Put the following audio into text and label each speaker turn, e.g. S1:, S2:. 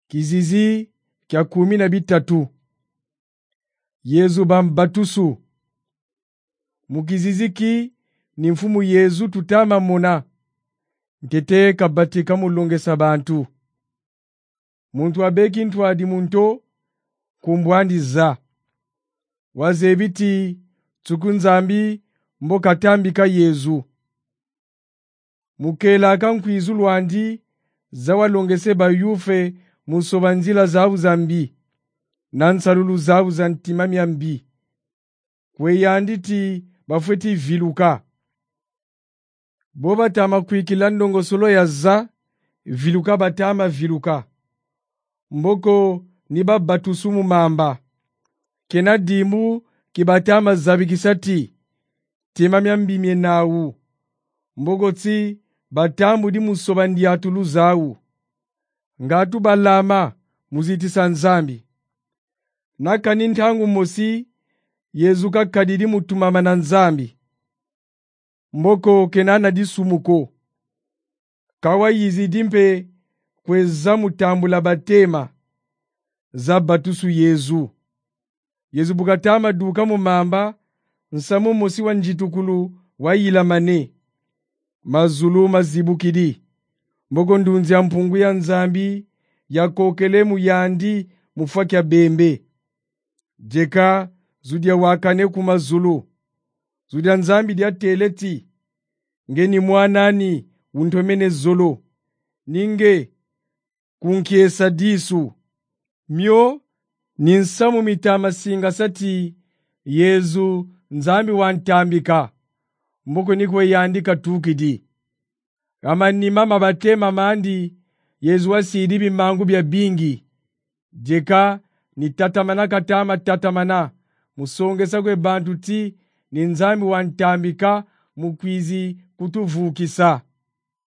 S1: Kizizi kya 13. Yezu bambatusu. Mukiziziki ni mfumu Yezu tutama mona. Nkete kabatika mulongesa bantu. Muntu abeki ntwadi munto kumbwandiza. Wazebiti tsukunzambi mboka tambika Yezu. Mukela kankwizu lwandi zawalongese bayufe musobanzila zawu zambi. Nansalulu zawu za ntimamia mbi. Kweyanditi bafweti viluka. Boba tama kuikila ndongosolo ya za viluka batama viluka. Mboko niba batusumu mamba. Kena dimu kibatama zabikisati. Timamia mbi mienawu. Mboko tsi batamu di musobandi atulu zawu. Ngatu balama muzitisa nzambi. Naka nintangu mosi Yezu kakadidi mutumama na nzambi. Mboko kenana disumuko. Kawa yizi dimpe kweza mutambula batema. Zabatusu Yezu. Yezu bukatama duka mumamba. Nsamu mosi wanjitukulu wayila mane. Mazulu mazibukidi. Mboko ndunzi ya mpungu ya nzambi. Ya kokele muyandi mufakya bembe. Jeka zudia wakane kumazulu. Zudia nzambi dia teleti. Ngeni mwanani untomene zolo. Ninge kunkiesa disu. Myo ninsamu mitama singa sati. Yezu nzambi wantambika. Mboko nikwe yandika tukidi. Kama ni mama batema mandi. Yezu wasidibi mangu bya bingi. Jeka ni tatamana katama tatamana. Musongesa kwe bantu ti ni nzambi wantambika mukwizi kutuvukisa.